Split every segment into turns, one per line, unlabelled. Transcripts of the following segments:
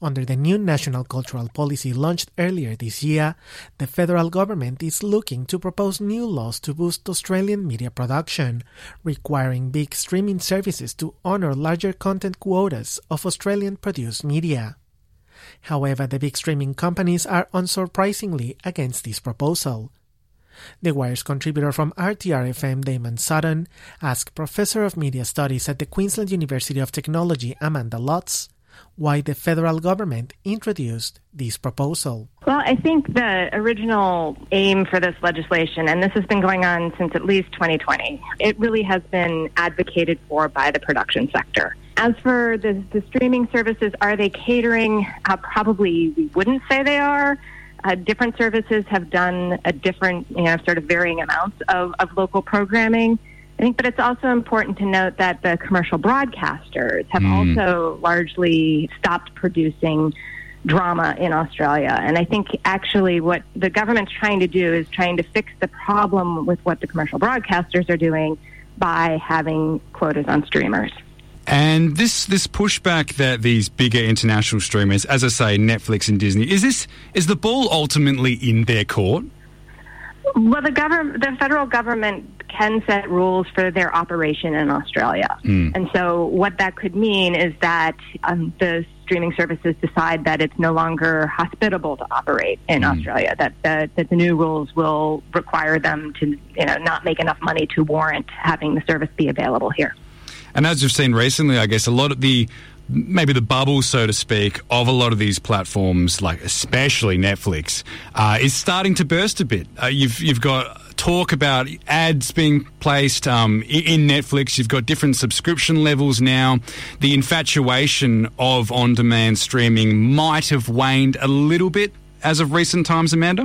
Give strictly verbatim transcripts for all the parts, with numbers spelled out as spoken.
Under the new national cultural policy launched earlier this year, the federal government is looking to propose new laws to boost Australian media production, requiring big streaming services to honour larger content quotas of Australian-produced media. However, the big streaming companies are unsurprisingly against this proposal. The Wire's contributor from R T R F M, Damon Sutton, asked Professor of Media Studies at the Queensland University of Technology, Amanda Lutz, why the federal government introduced this proposal.
Well, I think the original aim for this legislation, and this has been going on since at least twenty twenty, it really has been advocated for by the production sector. As for the, the streaming services, are they catering? Uh, probably we wouldn't say they are. Uh, different services have done a different, you know, sort of varying amounts of, of local programming. I think, but it's also important to note that the commercial broadcasters have mm. also largely stopped producing drama in Australia. And I think actually what the government's trying to do is trying to fix the problem with what the commercial broadcasters are doing by having quotas on streamers.
And this this pushback that these bigger international streamers, as I say, Netflix and Disney, is this is the ball ultimately in their court?
Well, the government, the federal government can set rules for their operation in Australia. Mm. And so what that could mean is that um, the streaming services decide that it's no longer hospitable to operate in mm. Australia, that, that that the new rules will require them to, you know, not make enough money to warrant having the service be available here.
And as we've seen recently, I guess a lot of the, maybe the bubble, so to speak, of a lot of these platforms, like especially Netflix, uh, is starting to burst a bit. Uh, you've you've got talk about ads being placed um, in Netflix. You've got different subscription levels now. The infatuation of on-demand streaming might have waned a little bit as of recent times, Amanda?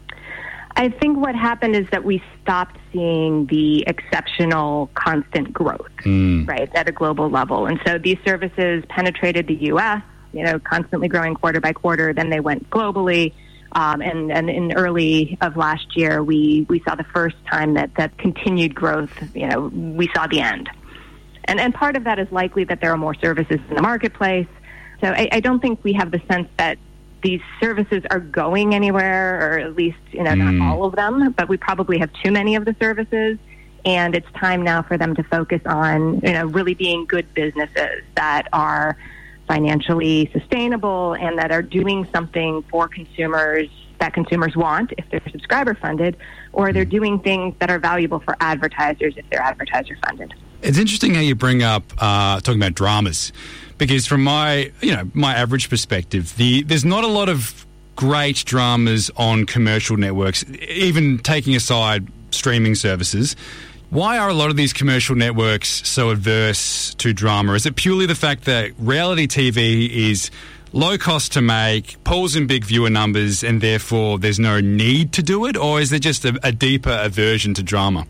I think what happened is that we stopped seeing the exceptional constant growth, mm. right, at a global level. And so these services penetrated the U S, you know, constantly growing quarter by quarter. Then they went globally. Um, and, and in early of last year, we, we saw the first time that, that continued growth, you know, we saw the end. And, and part of that is likely that there are more services in the marketplace. So I, I don't think we have the sense that these services are going anywhere, or at least, you know, not mm. all of them, but we probably have too many of the services. And it's time now for them to focus on, you know, really being good businesses that are financially sustainable and that are doing something for consumers that consumers want if they're subscriber funded, or they're doing things that are valuable for advertisers if they're advertiser funded.
It's interesting how you bring up uh, talking about dramas, because from my, you know, my average perspective, the there's not a lot of great dramas on commercial networks, even taking aside streaming services. Why are a lot of these commercial networks so adverse to drama? Is it purely the fact that reality T V is low cost to make, pulls in big viewer numbers, and therefore there's no need to do it? Or is there just a, a deeper aversion to drama?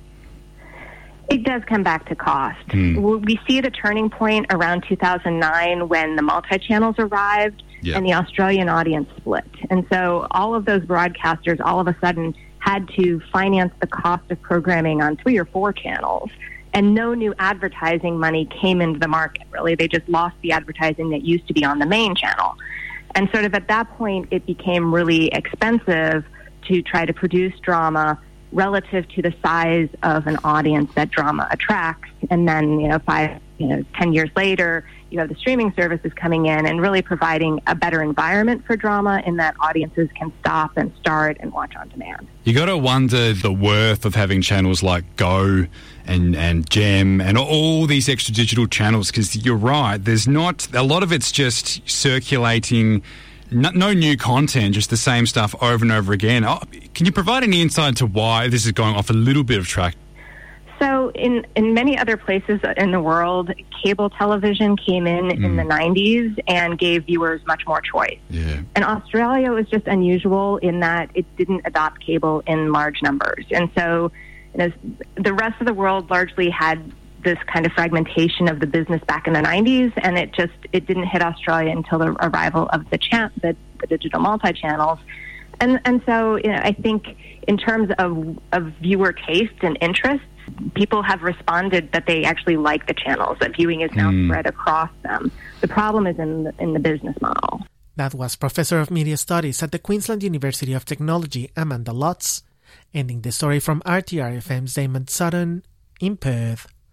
It does come back to cost. Mm. We see the turning point around two thousand nine when the multi-channels arrived yep. and the Australian audience split. And so all of those broadcasters all of a sudden had to finance the cost of programming on three or four channels. And no new advertising money came into the market, really. They just lost the advertising that used to be on the main channel. And sort of at that point, it became really expensive to try to produce drama relative to the size of an audience that drama attracts. And then, you know, five, you know, ten years later, you have the streaming services coming in and really providing a better environment for drama in that audiences can stop and start and watch on demand.
You got to wonder the worth of having channels like Go and, and Gem and all these extra digital channels, because you're right, there's not, a lot of it's just circulating. No, no new content, just the same stuff over and over again. Oh, can you provide any insight into why this is going off a little bit of track?
So in, in many other places in the world, cable television came in mm. in the nineties and gave viewers much more choice.
Yeah.
And Australia was just unusual in that it didn't adopt cable in large numbers. And so, you know, the rest of the world largely had this kind of fragmentation of the business back in the nineties, and it just it didn't hit Australia until the arrival of the cha- the, the digital multi-channels. And and so, you know, I think in terms of of viewer taste and interests, people have responded that they actually like the channels, that viewing is now mm. spread across them. The problem is in the, in the business model.
That was Professor of Media Studies at the Queensland University of Technology, Amanda Lotz, ending the story from R T R F M's Damon Sutton in Perth.